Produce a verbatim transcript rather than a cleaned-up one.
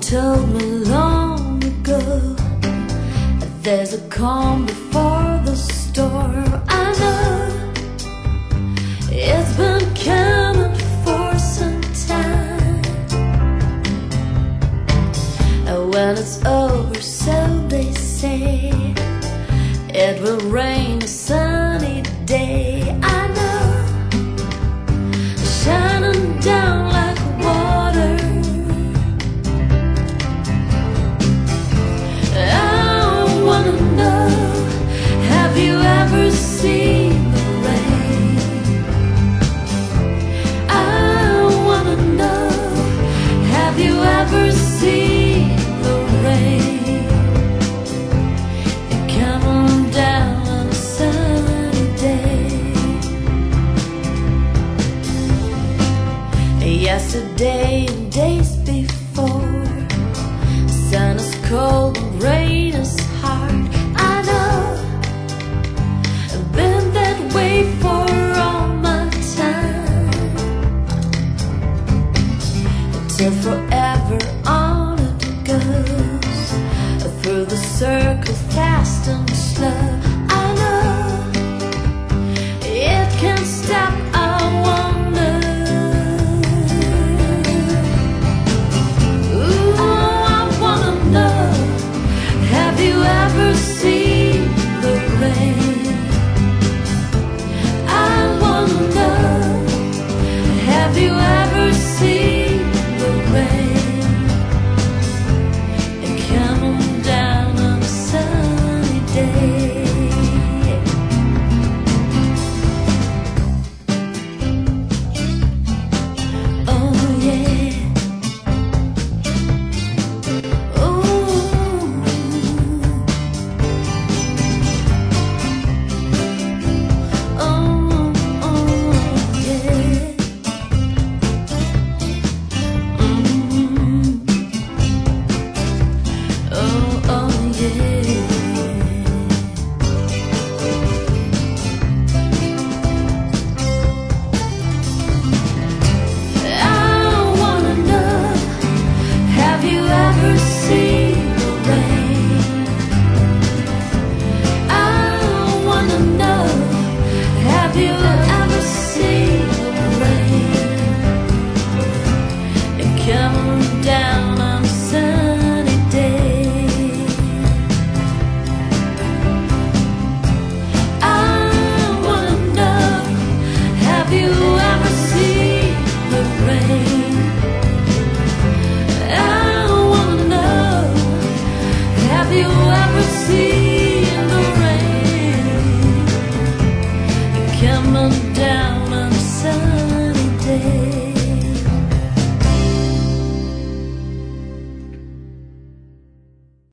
told me long ago, there's a calm before the storm. I know it's been coming for some time, and when it's over, so they say, it will rain a sunny day. I know, shining down like water. I wanna know, have you ever seen the rain? I wanna know, have you ever seen the rain? It coming down on a sunny day. Yesterday and days before, sun is cold and rain is hard. I know, I've been that way for all my time, till forever on it goes, through the circle fast and slow. I know, it can't stop. I wonder, have you ever seen the rain? I wanna know, have you ever seen the rain? It coming down on a sunny day. Oh yeah. Coming down on a sunny day. I wanna know, have you ever seen the rain? I wanna know, have you ever seen the rain? Coming down on a sunny day.